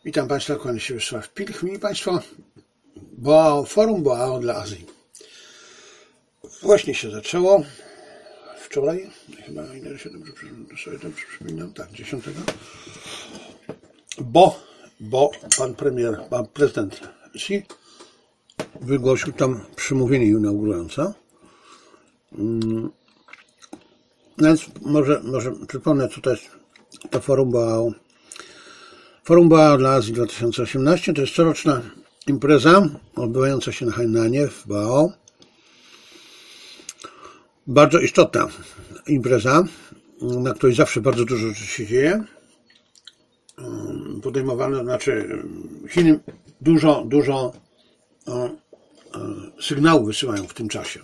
Witam Państwa, kłaniam się Wiesław Pilch. Mili Państwo, Forum Boao dla Azji. Właśnie się zaczęło. Wczoraj, chyba ile się dobrze przypominam, tak, 10. Bo pan prezydent Xi wygłosił tam przemówienie inaugurujące. Więc może przypomnę, co to jest to Forum Boao. Forum Boao dla Azji 2018 to jest coroczna impreza odbywająca się na Hainanie w Boao. Bardzo istotna impreza, na której zawsze bardzo dużo rzeczy się dzieje. Chiny dużo sygnałów wysyłają w tym czasie.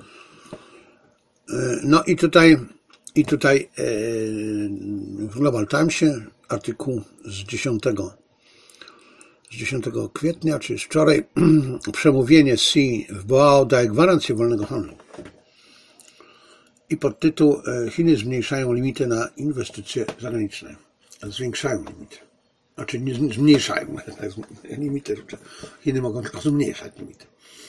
No i tutaj w Global Timesie artykuł z 10 kwietnia, czyli wczoraj, przemówienie Xi w Boao daje gwarancję wolnego handlu. I podtytuł: Chiny zmniejszają limity na inwestycje zagraniczne. Zwiększają limity. Znaczy nie zmniejszają limity. Chiny mogą tylko zmniejszać limity.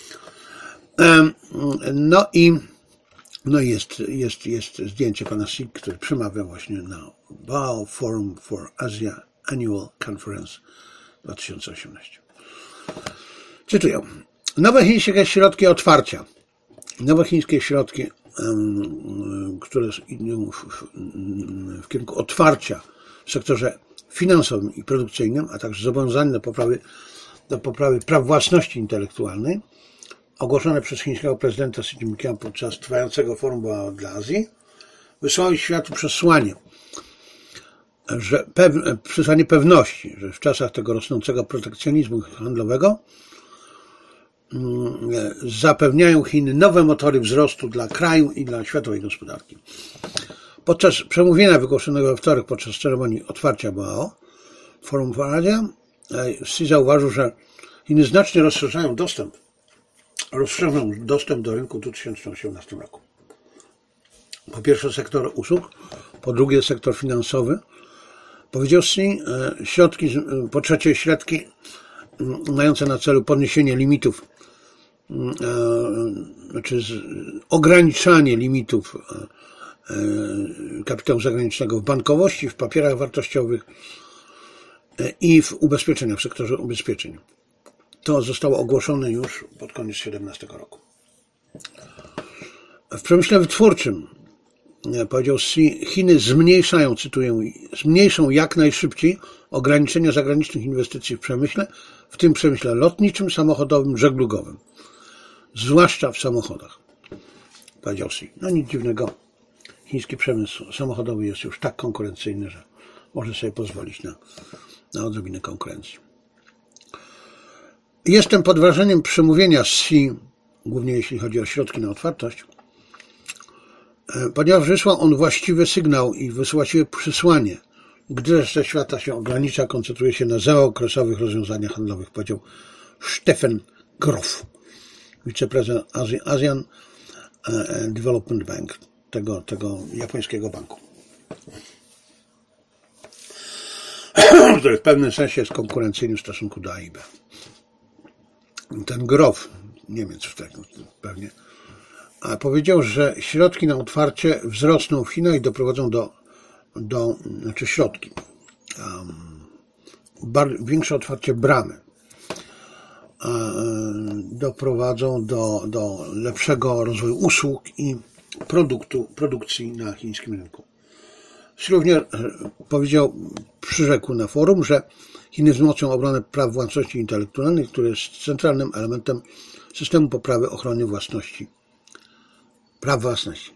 No i jest zdjęcie pana Xi, który przemawia właśnie na Boao Forum for Asia Annual Conference 2018. Cytuję. Nowe chińskie środki otwarcia. Nowe chińskie środki, które idą w kierunku otwarcia w sektorze finansowym i produkcyjnym, a także zobowiązania do poprawy praw własności intelektualnej, ogłoszone przez chińskiego prezydenta Xi Jinpinga podczas trwającego Forum Boao dla Azji, wysłały światu przesłanie pewności, że w czasach tego rosnącego protekcjonizmu handlowego zapewniają Chiny nowe motory wzrostu dla kraju i dla światowej gospodarki. Podczas przemówienia wygłoszonego we wtorek podczas ceremonii otwarcia Boao Forum for Asia, Xi zauważył, że Chiny znacznie rozszerzą dostęp do rynku w 2018 roku. Po pierwsze sektor usług, po drugie sektor finansowy. Powiedział Xi, po trzecie środki mające na celu podniesienie limitów, ograniczanie limitów kapitału zagranicznego w bankowości, w papierach wartościowych i w ubezpieczeniach, w sektorze ubezpieczeń. To zostało ogłoszone już pod koniec 2017 roku. W przemyśle wytwórczym, powiedział Xi, Chiny zmniejszą jak najszybciej ograniczenia zagranicznych inwestycji w przemyśle, w tym przemyśle lotniczym, samochodowym, żeglugowym. Zwłaszcza w samochodach, powiedział Xi. No nic dziwnego, chiński przemysł samochodowy jest już tak konkurencyjny, że może sobie pozwolić na odrobinę konkurencji. Jestem pod wrażeniem przemówienia Xi, głównie jeśli chodzi o środki na otwartość, ponieważ wysłał on właściwy sygnał i właściwe przesłanie, gdy reszta świata się ogranicza, koncentruje się na zaokresowych rozwiązaniach handlowych, powiedział Stefan Grof, wiceprezydent Asian Development Bank, tego japońskiego banku, który w pewnym sensie jest konkurencyjny w stosunku do AIB. Ten Grof, Niemiec pewnie, powiedział, że środki na otwarcie wzrosną w Chinach i doprowadzą większe otwarcie bramy doprowadzą do lepszego rozwoju usług i produkcji na chińskim rynku. Również przyrzekł na forum, że Chiny wzmocnią obronę praw własności intelektualnej, który jest centralnym elementem systemu poprawy ochrony praw własności.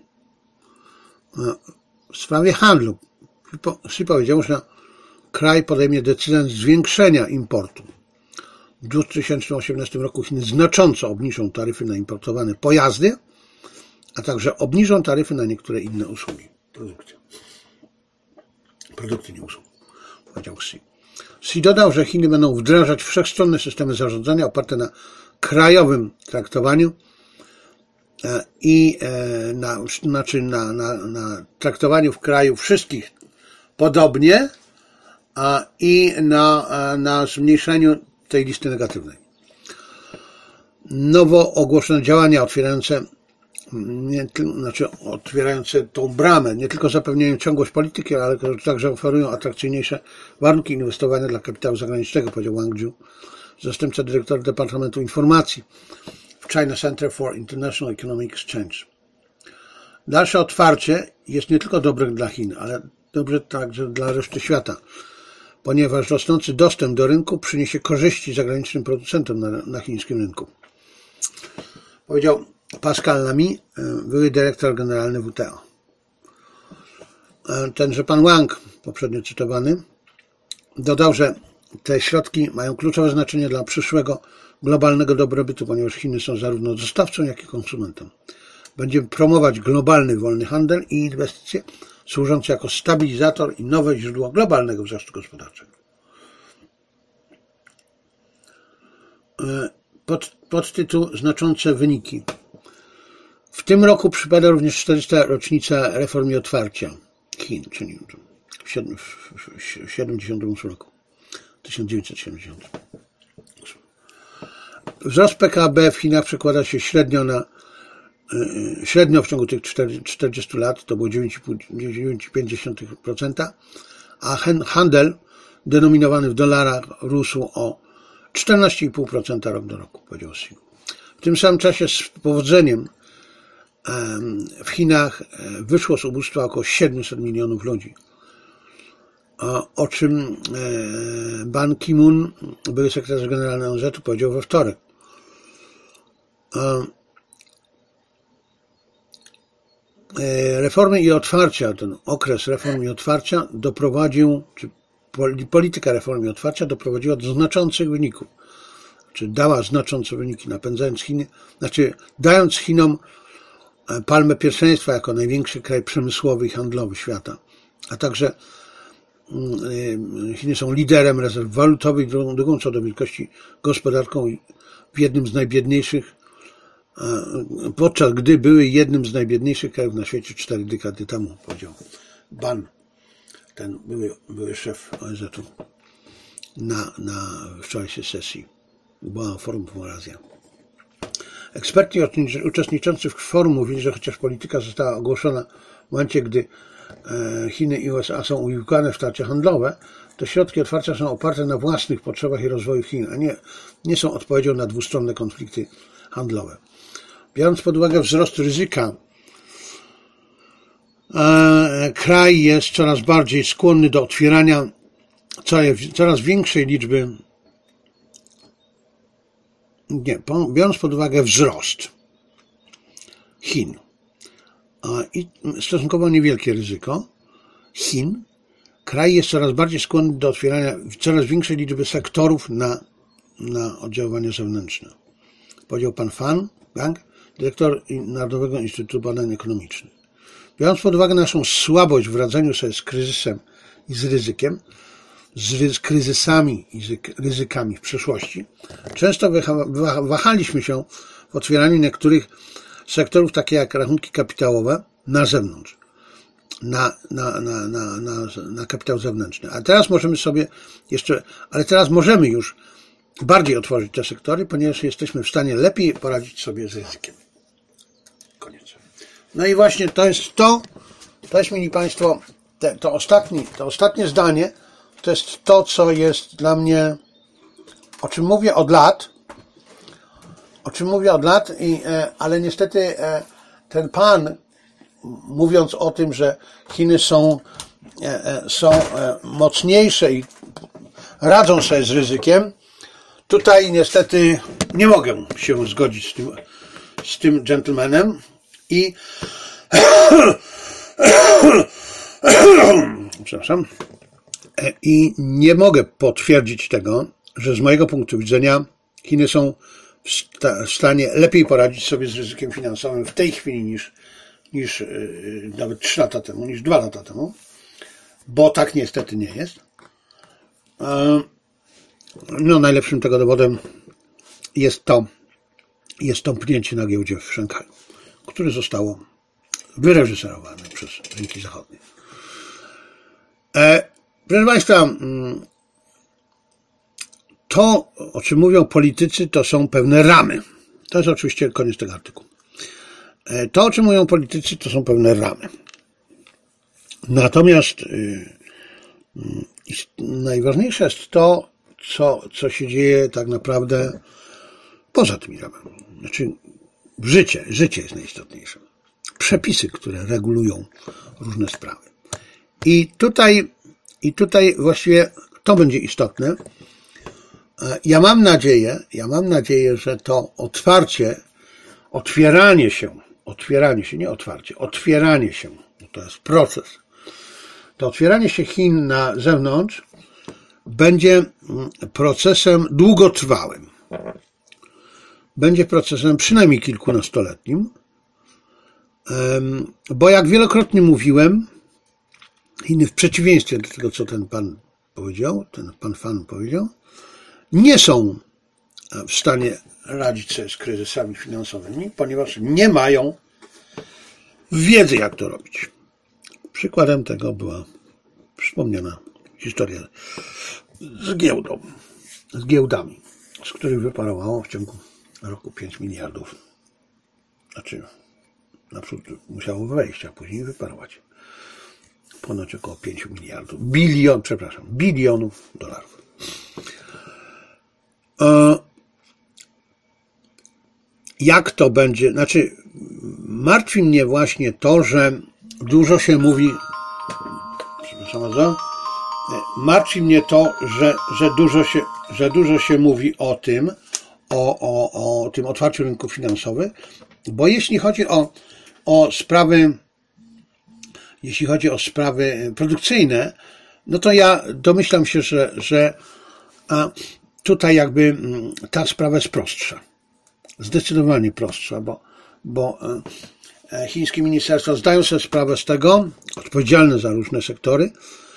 W sprawie handlu Xi powiedział, że kraj podejmie decyzję zwiększenia importu. W 2018 roku Chiny znacząco obniżą taryfy na importowane pojazdy, a także obniżą taryfy na niektóre inne usługi. Produkty nie usług, powiedział Xi. Xi dodał, że Chiny będą wdrażać wszechstronne systemy zarządzania oparte na krajowym traktowaniu i na traktowaniu w kraju wszystkich podobnie, i na zmniejszeniu tej listy negatywnej. Nowo ogłoszone działania otwierające tą bramę, nie tylko zapewniają ciągłość polityki, ale także oferują atrakcyjniejsze warunki inwestowania dla kapitału zagranicznego, powiedział Wang Ju, zastępca dyrektora Departamentu Informacji w China Center for International Economic Exchange. Dalsze otwarcie jest nie tylko dobre dla Chin, ale dobre także dla reszty świata, ponieważ rosnący dostęp do rynku przyniesie korzyści zagranicznym producentom na chińskim rynku. Powiedział Pascal Lamy, były dyrektor generalny WTO. Tenże pan Wang, poprzednio cytowany, dodał, że te środki mają kluczowe znaczenie dla przyszłego globalnego dobrobytu, ponieważ Chiny są zarówno dostawcą, jak i konsumentem. Będziemy promować globalny wolny handel i inwestycje, służące jako stabilizator i nowe źródło globalnego wzrostu gospodarczego. Podtytuł znaczące wyniki. W tym roku przypada również 400. rocznica reform i otwarcia Chin, czyli w 1978 roku. 1970. Wzrost PKB w Chinach przekłada się średnio w ciągu tych 40 lat, to było 9,5%, a handel denominowany w dolarach rósł o 14,5% rok do roku, powiedział Xi. W tym samym czasie z powodzeniem w Chinach wyszło z ubóstwa około 700 milionów ludzi, o czym Ban Ki-moon, były sekretarz generalny ONZ-u, powiedział we wtorek. Reformy i otwarcia, ten okres reform i otwarcia polityka reform i otwarcia doprowadziła do znaczących wyników. Dała znaczące wyniki, napędzając Chiny, dając Chinom palmę pierwszeństwa jako największy kraj przemysłowy i handlowy świata. A także Chiny są liderem rezerw walutowych, drugą co do wielkości gospodarką w jednym z najbiedniejszych, podczas gdy były jednym z najbiedniejszych krajów na świecie 4 dekady temu, powiedział Ban, ten były szef ONZ-u na wczorajszej sesji. Była forum Azja. Eksperci uczestniczący w forum mówili, że chociaż polityka została ogłoszona w momencie, gdy Chiny i USA są uwikłane w starcia handlowe, to środki otwarcia są oparte na własnych potrzebach i rozwoju Chin, a nie są odpowiedzią na dwustronne konflikty handlowe. Biorąc pod uwagę wzrost ryzyka, kraj jest coraz bardziej skłonny do otwierania coraz większej liczby, biorąc pod uwagę wzrost Chin i stosunkowo niewielkie ryzyko Chin, kraj jest coraz bardziej skłonny do otwierania coraz większej liczby sektorów na oddziaływanie zewnętrzne. Powiedział pan Fan Gang, dyrektor Narodowego Instytutu Badań Ekonomicznych. Biorąc pod uwagę naszą słabość w radzeniu sobie z kryzysem i z ryzykiem, z kryzysami i ryzykami w przeszłości, często wahaliśmy się w otwieraniu niektórych sektorów, takie jak rachunki kapitałowe, na zewnątrz, na kapitał zewnętrzny. Ale teraz możemy już bardziej otworzyć te sektory, ponieważ jesteśmy w stanie lepiej poradzić sobie z ryzykiem. Koniec. No i właśnie to jest, mili Państwo, to ostatnie zdanie, to jest to, co jest dla mnie, o czym mówię od lat, ale niestety ten pan, mówiąc o tym, że Chiny są mocniejsze i radzą sobie z ryzykiem, tutaj niestety nie mogę się zgodzić z tym gentlemanem i przepraszam, i nie mogę potwierdzić tego, że z mojego punktu widzenia Chiny są w stanie lepiej poradzić sobie z ryzykiem finansowym w tej chwili niż nawet 3 lata temu, niż 2 lata temu, bo tak niestety nie jest. No, najlepszym tego dowodem jest tąpnięcie na giełdzie w Szanghaju, które zostało wyreżyserowane przez rynki zachodnie. Proszę Państwa, to, o czym mówią politycy, to są pewne ramy. To jest oczywiście koniec tego artykułu. To, o czym mówią politycy, to są pewne ramy. Natomiast najważniejsze jest to, co się dzieje tak naprawdę poza tymi ramami. Znaczy życie jest najistotniejsze. Przepisy, które regulują różne sprawy. I tutaj właściwie to będzie istotne. Ja mam nadzieję, że to otwieranie się, to jest proces. To otwieranie się Chin na zewnątrz będzie procesem długotrwałym. Będzie procesem przynajmniej kilkunastoletnim, bo jak wielokrotnie mówiłem, Chiny w przeciwieństwie do tego, co ten pan Fan powiedział, nie są w stanie radzić sobie z kryzysami finansowymi, ponieważ nie mają wiedzy, jak to robić. Przykładem tego była wspomniana historia z giełdami, z których wyparowało w ciągu roku 5 miliardów. Znaczy, naprzód musiało wejść, a później wyparować. Ponoć około 5 bilionów dolarów. Jak to będzie? Znaczy, martwi mnie właśnie to, że dużo się mówi. Przepraszam bardzo. Martwi mnie to, że dużo się mówi o tym, o tym otwarciu rynków finansowych, bo jeśli chodzi o sprawy produkcyjne, no to ja domyślam się, że tutaj jakby ta sprawa jest prostsza. Zdecydowanie prostsza, bo chińskie ministerstwa zdają sobie sprawę z tego, odpowiedzialne za różne sektory,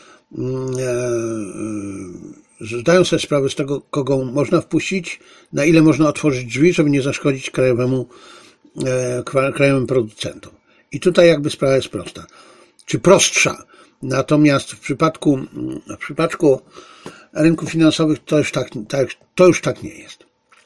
zdają sobie sprawę z tego, kogo można wpuścić, na ile można otworzyć drzwi, żeby nie zaszkodzić krajowym producentom. I tutaj jakby sprawa jest prosta, czy prostsza. Natomiast w przypadku rynków finansowych to już tak nie jest.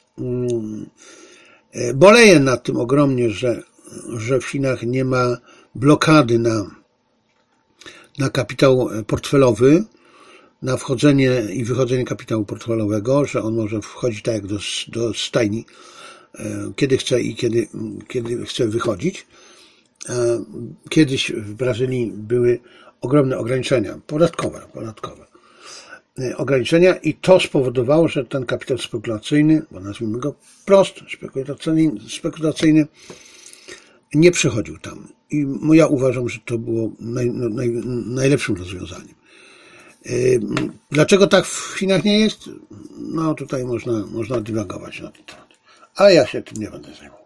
Boleję nad tym ogromnie, że w Chinach nie ma blokady na kapitał portfelowy, na wchodzenie i wychodzenie kapitału portfelowego, że on może wchodzić tak jak do stajni, kiedy chce i kiedy chce wychodzić. Kiedyś w Brazylii były ogromne ograniczenia, podatkowe ograniczenia i to spowodowało, że ten kapitał spekulacyjny, bo nazwijmy go wprost, spekulacyjny, nie przychodził tam. I ja uważam, że to było najlepszym rozwiązaniem. Dlaczego tak w Chinach nie jest? No tutaj można dywagować na ten temat. Ale ja się tym nie będę zajmował.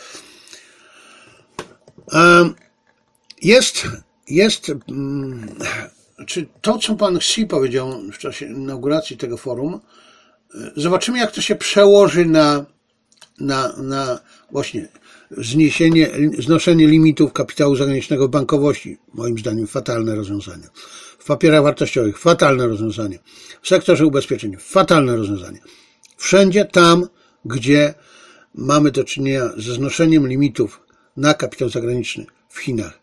Czy to, co pan Xi powiedział w czasie inauguracji tego forum, zobaczymy, jak to się przełoży na właśnie znoszenie limitów kapitału zagranicznego w bankowości, moim zdaniem fatalne rozwiązanie. W papierach wartościowych fatalne rozwiązanie. W sektorze ubezpieczeń fatalne rozwiązanie. Wszędzie tam, gdzie mamy do czynienia ze znoszeniem limitów na kapitał zagraniczny w Chinach.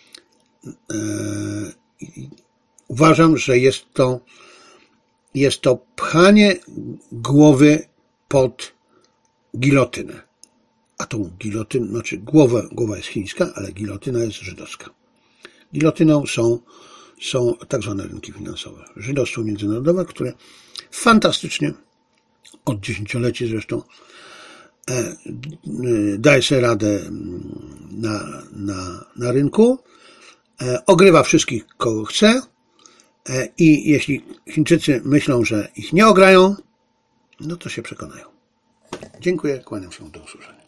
Uważam, że jest to pchanie głowy pod gilotynę. A tą gilotynę, znaczy głowa jest chińska, ale gilotyna jest żydowska. Gilotyną są tak zwane rynki finansowe. Żydostwo międzynarodowe, które fantastycznie od dziesięcioleci zresztą daje sobie radę na rynku, ogrywa wszystkich, kogo chce i jeśli Chińczycy myślą, że ich nie ograją, no to się przekonają. Dziękuję, kłaniam się, do usłyszenia.